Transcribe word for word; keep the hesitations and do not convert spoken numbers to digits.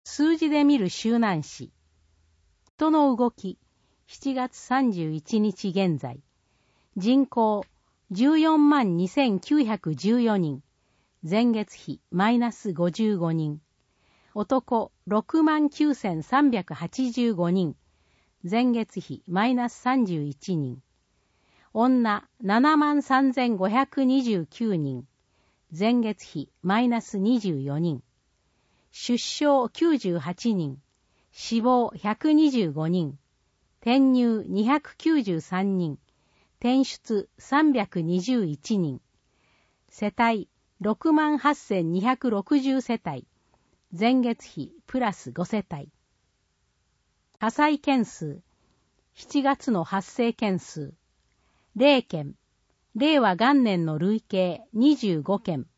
数字で見る周南市。人の動き、しちがつさんじゅういちにち現在。人口、じゅうよんまんにせんきゅうひゃくじゅうよにん。前月比、マイナスごじゅうごにん。男、ろくまんきゅうせんさんびゃくはちじゅうごにん。前月比、マイナスさんじゅういちにん。女、ななまんさんぜんごひゃくにじゅうきゅうにん。前月比、マイナスにじゅうよにん。出生きゅうじゅうはちにん。死亡ひゃくにじゅうごにん。転入にひゃくきゅうじゅうさんにん。転出さんびゃくにじゅういちにん。世帯ろくまんはっせんにひゃくろくじゅう世帯。前月比プラスご世帯。火災件数。しちがつの発生件数。れいけん。令和元年の累計にじゅうごけん。